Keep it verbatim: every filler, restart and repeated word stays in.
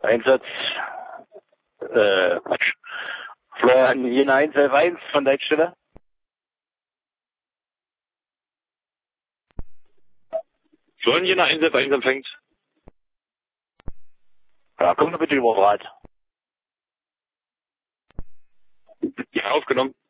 Einsatz, äh, Quatsch. Florian, Jena eins elf eins von Leitstelle. Florian, Jena eins elf eins empfängt. Ja, komm doch bitte über Rad. Ja, aufgenommen.